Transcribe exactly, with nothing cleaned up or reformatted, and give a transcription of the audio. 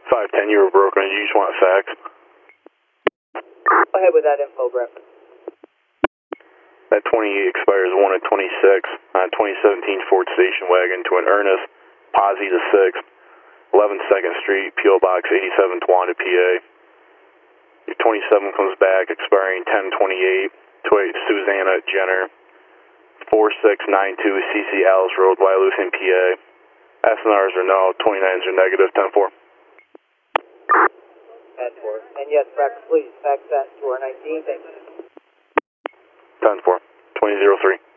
five ten, you were broken. You just want facts. Go ahead with that info, Brett. That twenty-eight expires one at twenty-six on twenty seventeen Ford station wagon to an Ernest, Posse the sixth, eleven second Street, P O Box eighty-seven, Towanda, P A. Your twenty-seven comes back, expiring ten twenty-eight to a Susanna Jenner, four six nine two C C Alice Road, Wyalusing, P A. S N Rs are no, twenty-nines are negative, ten four. ten four. And yes, fax, please, fax that to our nineteen, thank you. ten four, twenty oh three.